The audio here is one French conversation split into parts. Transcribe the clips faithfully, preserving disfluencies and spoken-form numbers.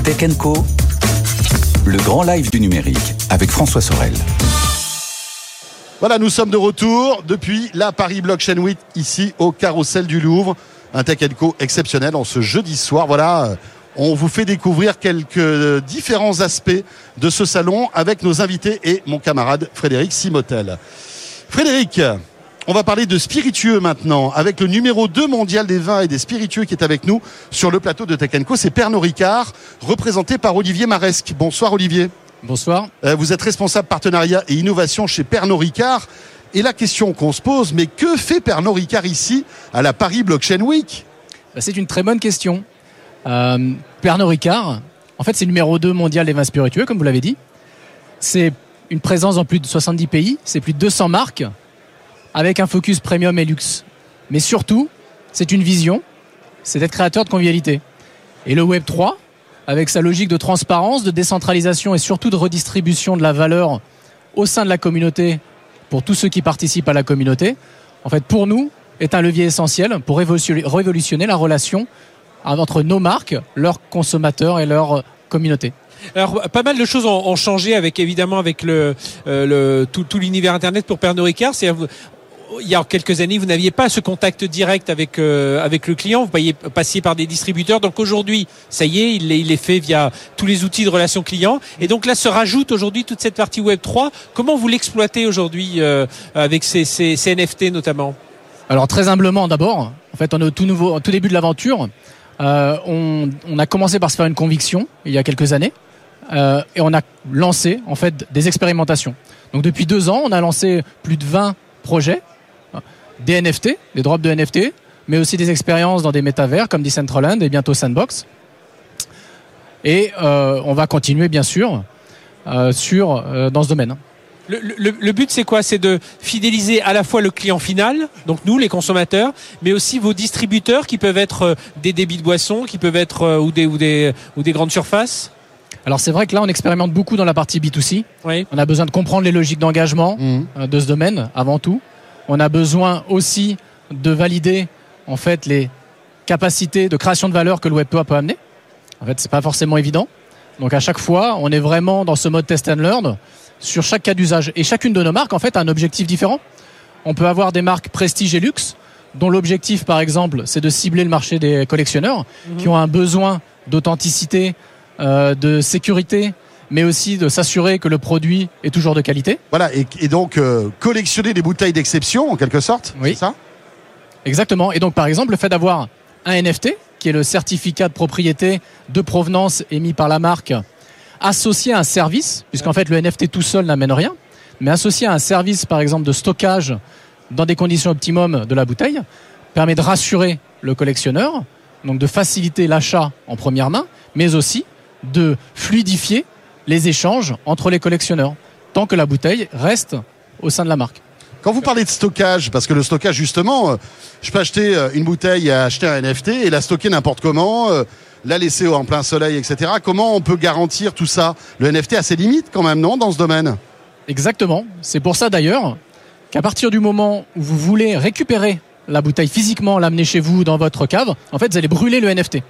Tech and Co, le grand live du numérique avec François Sorel. Voilà, nous sommes de retour depuis la Paris Blockchain Week, ici au Carrousel du Louvre. Un Tech and Co exceptionnel en ce jeudi soir. Voilà, on vous fait découvrir quelques différents aspects de ce salon avec nos invités et mon camarade Frédéric Simotel. Frédéric, on va parler de spiritueux maintenant avec le numéro deux mondial des vins et des spiritueux qui est avec nous sur le plateau de Tech and Co. C'est Pernod Ricard, représenté par Olivier Maresque. Bonsoir Olivier. Bonsoir. Euh, vous êtes responsable partenariat et innovation chez Pernod Ricard. Et la question qu'on se pose, mais que fait Pernod Ricard ici à la Paris Blockchain Week ? C'est une très bonne question. Euh, Pernod Ricard, en fait, c'est le numéro deux mondial des vins spiritueux, comme vous l'avez dit. C'est une présence dans plus de soixante-dix pays, c'est plus de deux cents marques, avec un focus premium et luxe. Mais surtout, c'est une vision, c'est d'être créateur de convivialité. Et le Web trois, avec sa logique de transparence, de décentralisation et surtout de redistribution de la valeur au sein de la communauté, pour tous ceux qui participent à la communauté, en fait, pour nous, est un levier essentiel pour révolutionner la relation entre nos marques, leurs consommateurs et leur communauté. Alors, pas mal de choses ont, ont changé avec, évidemment, avec le, euh, le, tout, tout l'univers Internet pour Pernod Ricard. C'est, il y a quelques années, vous n'aviez pas ce contact direct avec euh, avec le client, vous passiez, passiez par des distributeurs. Donc aujourd'hui, ça y est, il est, il est fait via tous les outils de relation client. Et donc là, se rajoute aujourd'hui toute cette partie Web trois. Comment vous l'exploitez aujourd'hui euh, avec ces, ces, ces N F T notamment ? Alors très humblement d'abord. En fait, on est au tout nouveau, au tout début de l'aventure. Euh, on, on a commencé par se faire une conviction il y a quelques années. Euh, et on a lancé en fait des expérimentations. Donc depuis deux ans, on a lancé plus de vingt projets, des N F T, des drops de N F T, mais aussi des expériences dans des métavers comme Decentraland et bientôt Sandbox. Et euh, on va continuer bien sûr euh, sur euh, dans ce domaine. Le, le, le but, c'est quoi ? C'est de fidéliser à la fois le client final, donc nous, les consommateurs, mais aussi vos distributeurs qui peuvent être des débits de boissons, qui peuvent être euh, ou des ou des ou des grandes surfaces. Alors c'est vrai que là on expérimente beaucoup dans la partie B deux C. Oui. On a besoin de comprendre les logiques d'engagement Mmh. de ce domaine avant tout. On a besoin aussi de valider en fait les capacités de création de valeur que le Web trois peut amener. En fait, c'est pas forcément évident. Donc à chaque fois, on est vraiment dans ce mode test and learn sur chaque cas d'usage. Et chacune de nos marques en fait a un objectif différent. On peut avoir des marques prestige et luxe dont l'objectif par exemple, c'est de cibler le marché des collectionneurs mmh. qui ont un besoin d'authenticité, euh, de sécurité, mais aussi de s'assurer que le produit est toujours de qualité. Voilà, et, et donc euh, collectionner des bouteilles d'exception, en quelque sorte, oui. C'est ça ? Exactement. Et donc, par exemple, le fait d'avoir un N F T, qui est le certificat de propriété de provenance émis par la marque, associé à un service, puisqu'en fait, le N F T tout seul n'amène rien, mais associé à un service, par exemple, de stockage dans des conditions optimum de la bouteille, permet de rassurer le collectionneur, donc de faciliter l'achat en première main, mais aussi de fluidifier les échanges entre les collectionneurs, tant que la bouteille reste au sein de la marque. Quand vous parlez de stockage, parce que le stockage justement, euh, je peux acheter euh, une bouteille et acheter un N F T et la stocker n'importe comment, euh, la laisser en plein soleil, et cetera. Comment on peut garantir tout ça ? Le N F T a ses limites quand même, non, dans ce domaine ? Exactement. C'est pour ça d'ailleurs qu'à partir du moment où vous voulez récupérer la bouteille physiquement, l'amener chez vous dans votre cave, en fait, vous allez brûler le N F T.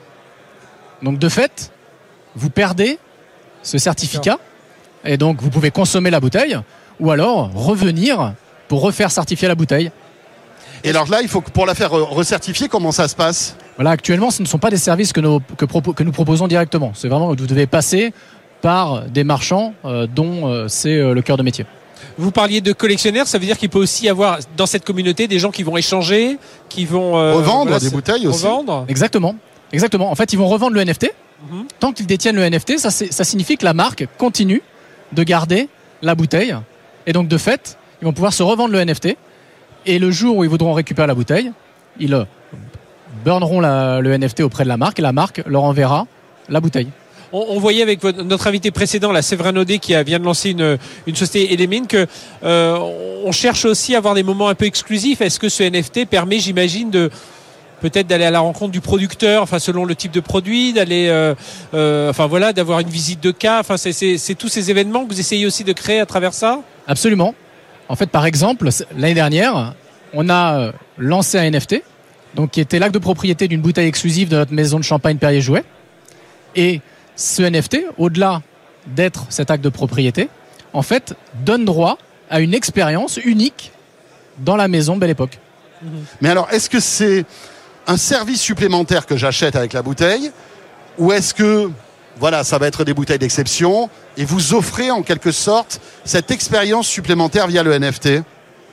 Donc de fait, vous perdez ce certificat et donc vous pouvez consommer la bouteille ou alors revenir pour refaire certifier la bouteille. Et alors là, il faut que pour la faire recertifier, comment ça se passe ? Voilà, actuellement, ce ne sont pas des services que nous, que, propo- que nous proposons directement. C'est vraiment que vous devez passer par des marchands euh, dont euh, c'est euh, le cœur de métier. Vous parliez de collectionneurs, ça veut dire qu'il peut aussi y avoir dans cette communauté des gens qui vont échanger, qui vont euh, revendre voilà, des bouteilles aussi. Revendre. Exactement, exactement. En fait, ils vont revendre le N F T. Mm-hmm. Tant qu'ils détiennent le N F T, ça, c'est, ça signifie que la marque continue de garder la bouteille. Et donc, de fait, ils vont pouvoir se revendre le N F T. Et le jour où ils voudront récupérer la bouteille, ils burneront la, le N F T auprès de la marque et la marque leur enverra la bouteille. On, on voyait avec votre, notre invité précédent, la Séverin Audet, qui a, vient de lancer une, une société Element, que euh, on cherche aussi à avoir des moments un peu exclusifs. Est-ce que ce N F T permet, j'imagine, de peut-être d'aller à la rencontre du producteur, enfin selon le type de produit, d'aller, euh, euh, enfin voilà, d'avoir une visite de cas. Enfin, c'est, c'est, c'est tous ces événements que vous essayez aussi de créer à travers ça. Absolument. En fait, par exemple, l'année dernière, on a lancé un N F T, donc qui était l'acte de propriété d'une bouteille exclusive de notre maison de champagne Perrier-Jouët. Et ce N F T, au-delà d'être cet acte de propriété, en fait, donne droit à une expérience unique dans la maison Belle Époque. Mais alors, est-ce que c'est un service supplémentaire que j'achète avec la bouteille, ou est-ce que, voilà, ça va être des bouteilles d'exception et vous offrez en quelque sorte cette expérience supplémentaire via le N F T?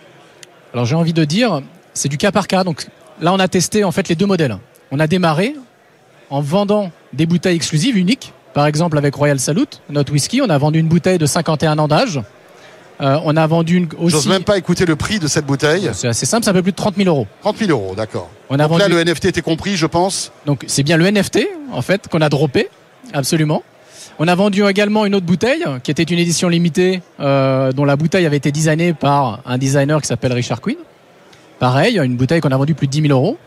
Alors j'ai envie de dire, c'est du cas par cas. Donc là, on a testé en fait les deux modèles. On a démarré en vendant des bouteilles exclusives uniques. Par exemple, avec Royal Salute, notre whisky, on a vendu une bouteille de cinquante et un ans d'âge. Euh, on a vendu une aussi. J'ose même pas écouter le prix de cette bouteille. C'est assez simple, c'est un peu plus de trente mille euros. trente mille euros, d'accord. On a Donc vendu... là, le N F T était compris, je pense. Donc c'est bien le N F T, en fait, qu'on a droppé, absolument. On a vendu également une autre bouteille, qui était une édition limitée, euh, dont la bouteille avait été designée par un designer qui s'appelle Richard Quinn. Pareil, une bouteille qu'on a vendue plus de dix mille euros.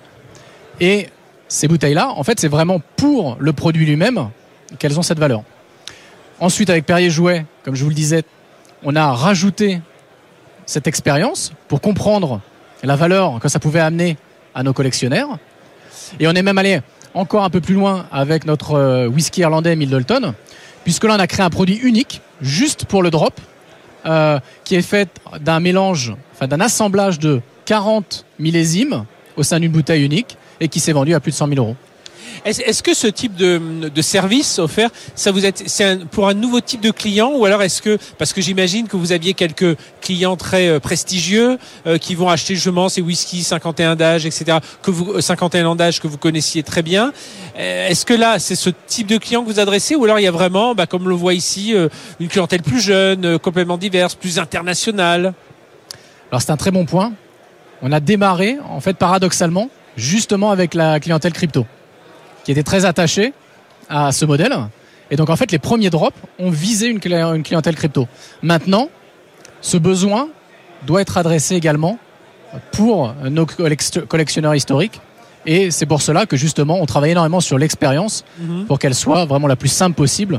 Et ces bouteilles-là, en fait, c'est vraiment pour le produit lui-même qu'elles ont cette valeur. Ensuite, avec Perrier Jouet, comme je vous le disais, on a rajouté cette expérience pour comprendre la valeur que ça pouvait amener à nos collectionneurs. Et on est même allé encore un peu plus loin avec notre whisky irlandais Midleton, puisque là on a créé un produit unique juste pour le drop, euh, qui est fait d'un mélange, enfin d'un assemblage de quarante millésimes au sein d'une bouteille unique et qui s'est vendu à plus de cent mille euros. Est-ce, est-ce que ce type de, de service offert, ça vous êtes, c'est un, pour un nouveau type de client, ou alors est-ce que, parce que j'imagine que vous aviez quelques clients très euh, prestigieux euh, qui vont acheter justement ces whisky cinquante et un d'âge, et cetera, que vous, cinquante et un ans d'âge que vous connaissiez très bien. Euh, est-ce que là, c'est ce type de client que vous adressez, ou alors il y a vraiment, bah, comme on le voit ici, euh, une clientèle plus jeune, euh, complètement diverse, plus internationale? Alors c'est un très bon point. On a démarré, en fait, paradoxalement, justement avec la clientèle crypto, qui était très attachée à ce modèle. Et donc, en fait, les premiers drops ont visé une clientèle crypto. Maintenant, ce besoin doit être adressé également pour nos collectionneurs historiques. Et c'est pour cela que, justement, on travaille énormément sur l'expérience mmh. pour qu'elle soit vraiment la plus simple possible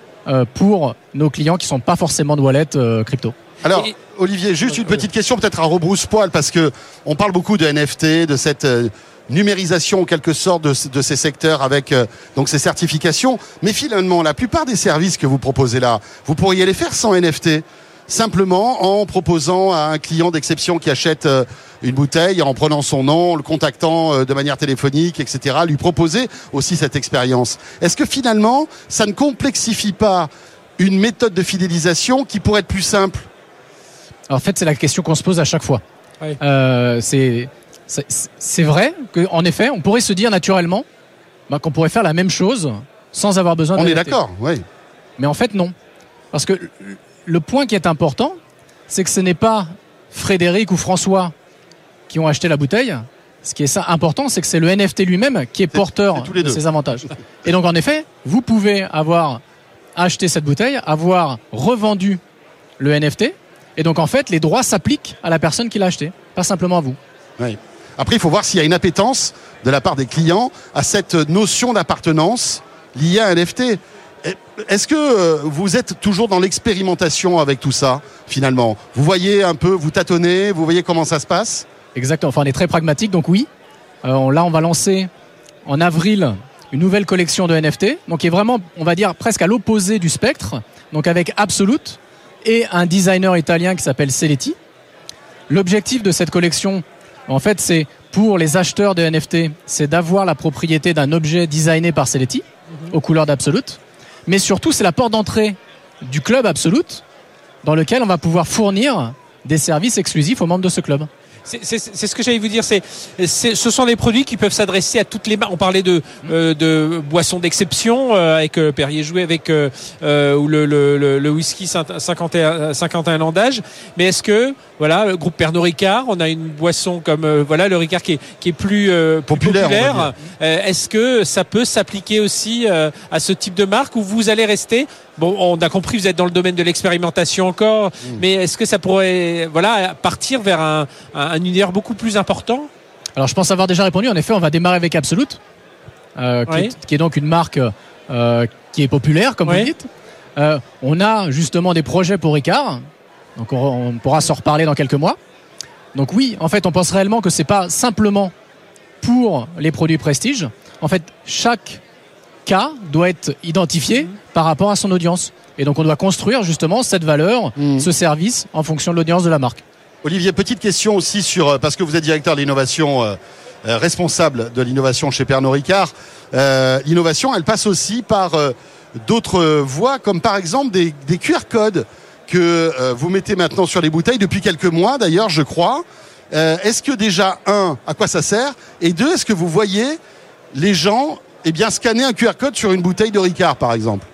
pour nos clients qui ne sont pas forcément de wallet crypto. Alors, Olivier, juste une petite question, peut-être à rebrousse-poil, parce que on parle beaucoup de N F T, de cette euh, numérisation en quelque sorte de, de ces secteurs avec euh, donc ces certifications. Mais finalement, la plupart des services que vous proposez là, vous pourriez les faire sans N F T, simplement en proposant à un client d'exception qui achète euh, une bouteille, en prenant son nom, le contactant euh, de manière téléphonique, et cetera, lui proposer aussi cette expérience. Est-ce que finalement, ça ne complexifie pas une méthode de fidélisation qui pourrait être plus simple? En fait, c'est la question qu'on se pose à chaque fois. Oui. Euh, c'est, c'est, c'est vrai qu'en effet, on pourrait se dire naturellement bah, qu'on pourrait faire la même chose sans avoir besoin de On N F T. est d'accord, oui. Mais en fait, non. Parce que le point qui est important, c'est que ce n'est pas Frédéric ou François qui ont acheté la bouteille. Ce qui est ça important, c'est que c'est le N F T lui-même qui est c'est, porteur c'est de ces avantages. Et donc, en effet, vous pouvez avoir acheté cette bouteille, avoir revendu le N F T. Et donc, en fait, les droits s'appliquent à la personne qui l'a acheté, pas simplement à vous. Oui. Après, il faut voir s'il y a une appétence de la part des clients à cette notion d'appartenance liée à un N F T. Est-ce que vous êtes toujours dans l'expérimentation avec tout ça, finalement? Vous voyez un peu, vous tâtonnez, vous voyez comment ça se passe? Exactement. Enfin, on est très pragmatique, donc oui. Euh, là, on va lancer en avril une nouvelle collection de N F T, donc qui est vraiment, on va dire, presque à l'opposé du spectre, donc avec Absolute et un designer italien qui s'appelle Seletti. L'objectif de cette collection, en fait, c'est pour les acheteurs de N F T, c'est d'avoir la propriété d'un objet designé par Seletti, mm-hmm. aux couleurs d'Absolute. Mais surtout, c'est la porte d'entrée du club Absolute, dans lequel on va pouvoir fournir des services exclusifs aux membres de ce club. C'est, c'est, c'est ce que j'allais vous dire. C'est, c'est, ce sont des produits qui peuvent s'adresser à toutes les marques. On parlait de, euh, de boissons d'exception euh, avec euh, Perrier Jouet, avec euh, euh, ou le, le, le, le whisky cinquante et un ans d'âge. Mais est-ce que voilà, le groupe Pernod Ricard, on a une boisson comme euh, voilà le Ricard qui est, qui est plus, euh, plus populaire. populaire. Euh, est-ce que ça peut s'appliquer aussi euh, à ce type de marque, où vous allez rester? Bon, on a compris, vous êtes dans le domaine de l'expérimentation encore, mmh. mais est-ce que ça pourrait, voilà, partir vers un, un, un univers beaucoup plus important? Alors, je pense avoir déjà répondu. En effet, on va démarrer avec Absolute, euh, qui, oui. est, qui est donc une marque euh, qui est populaire, comme oui. vous dites. Euh, on a justement des projets pour Ricard, donc on, on pourra s'en reparler dans quelques mois. Donc oui, en fait, on pense réellement que c'est pas simplement pour les produits prestige. En fait, chaque cas doit être identifié mmh. par rapport à son audience. Et donc on doit construire justement cette valeur, mmh. ce service en fonction de l'audience de la marque. Olivier, petite question aussi sur, parce que vous êtes directeur de l'innovation, euh, euh, responsable de l'innovation chez Pernod Ricard. Euh, l'innovation, elle passe aussi par euh, d'autres voies, comme par exemple des, des Q R codes que euh, vous mettez maintenant sur les bouteilles depuis quelques mois d'ailleurs, je crois. Euh, est-ce que déjà, un, à quoi ça sert? Et deux, est-ce que vous voyez les gens eh bien, scanner un Q R code sur une bouteille de Ricard, par exemple?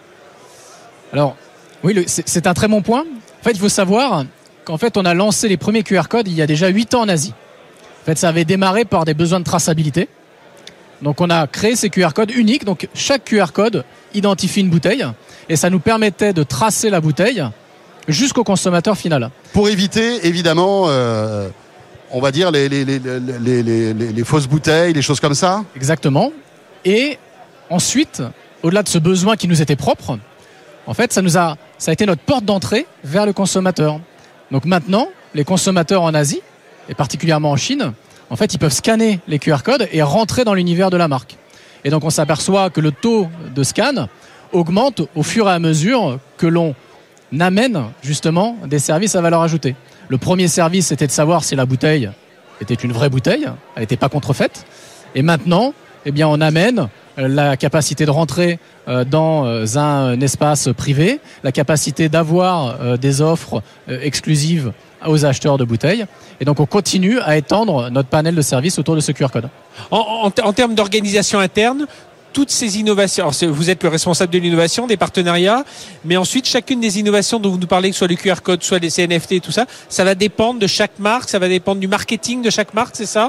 Alors, oui, le, c'est, c'est un très bon point. En fait, il faut savoir qu'en fait, on a lancé les premiers Q R codes il y a déjà huit ans en Asie. En fait, ça avait démarré par des besoins de traçabilité. Donc, on a créé ces Q R codes uniques. Donc, chaque Q R code identifie une bouteille et ça nous permettait de tracer la bouteille jusqu'au consommateur final. Pour éviter, évidemment, euh, on va dire les, les, les, les, les, les, les fausses bouteilles, les choses comme ça. Exactement. Et ensuite, au-delà de ce besoin qui nous était propre, en fait, ça nous a, ça a été notre porte d'entrée vers le consommateur. Donc maintenant, les consommateurs en Asie, et particulièrement en Chine, en fait, ils peuvent scanner les Q R codes et rentrer dans l'univers de la marque. Et donc, on s'aperçoit que le taux de scan augmente au fur et à mesure que l'on amène justement des services à valeur ajoutée. Le premier service, c'était de savoir si la bouteille était une vraie bouteille, elle n'était pas contrefaite. Et maintenant, eh bien, on amène la capacité de rentrer dans un espace privé, la capacité d'avoir des offres exclusives aux acheteurs de bouteilles. Et donc, on continue à étendre notre panel de services autour de ce Q R code. En, en, en termes d'organisation interne, toutes ces innovations, alors vous êtes le responsable de l'innovation, des partenariats, mais ensuite, chacune des innovations dont vous nous parlez, que ce soit les Q R codes, soit les C N F T et tout ça, ça va dépendre de chaque marque, ça va dépendre du marketing de chaque marque, c'est ça ?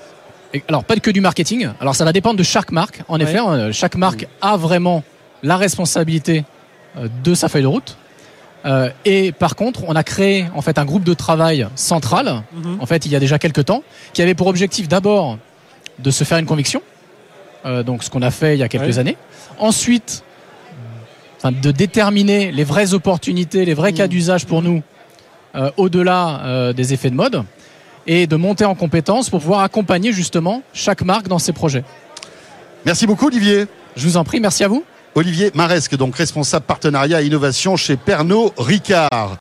Alors, pas que du marketing. Alors, ça va dépendre de chaque marque. En ouais. effet, chaque marque mmh. a vraiment la responsabilité de sa feuille de route. Euh, et par contre, on a créé en fait un groupe de travail central, mmh. en fait, il y a déjà quelques temps, qui avait pour objectif d'abord de se faire une conviction, euh, donc ce qu'on a fait il y a quelques ouais. années. Ensuite, enfin, de déterminer les vraies opportunités, les vrais mmh. cas d'usage pour nous, euh, au-delà euh, des effets de mode. Et de monter en compétences pour pouvoir accompagner justement chaque marque dans ses projets. Merci beaucoup Olivier. Je vous en prie, merci à vous. Olivier Maresque, donc responsable partenariat et innovation chez Pernod Ricard.